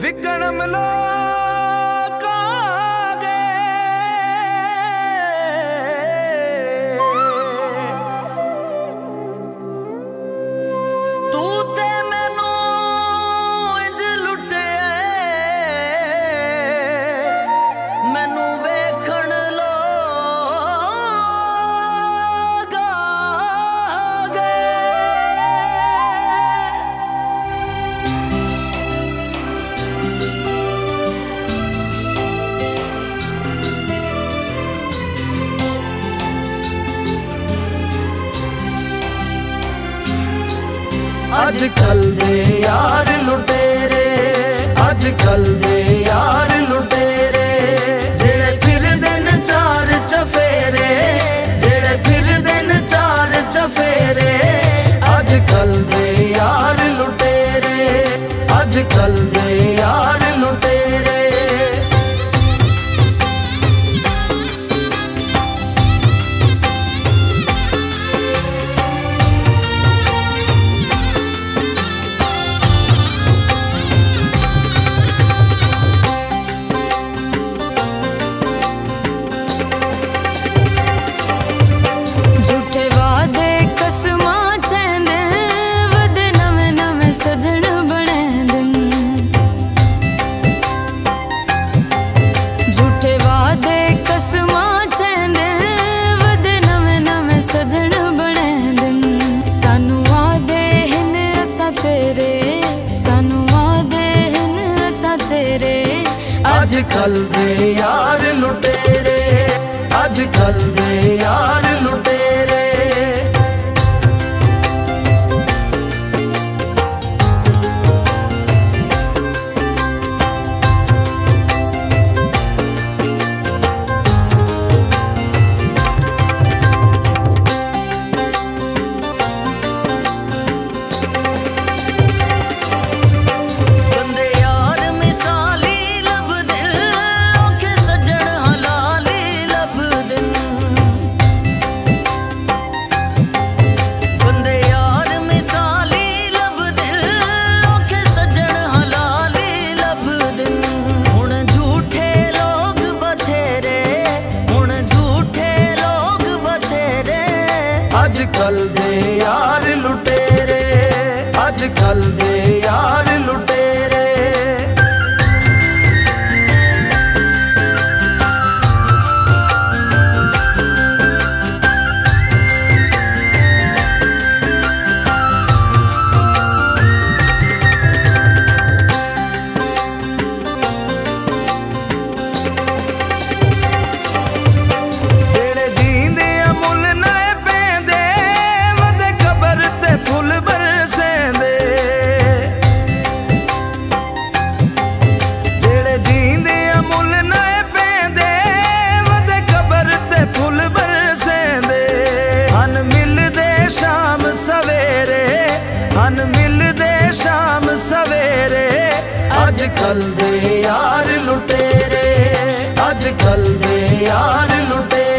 विकण मिलो अजकल दे यार लुटेरे, अजकल दे यार लुटेरे, जेड़े फिरदे न चार चफेरे, जेड़े फिरदे न चार चफेरे। अजकल दे यार लुटेरे, अजकल दे यार लुटेरे। अजकल दे यार लुटेरे, अजकल दे यार लुटेरे। अजकल दे यार लुटेरे, अजकल दे यार लुटेरे। हन मिलदे शाम सवेरे। अजकल दे यार लुटेरे, अजकल दे यार लुटेरे।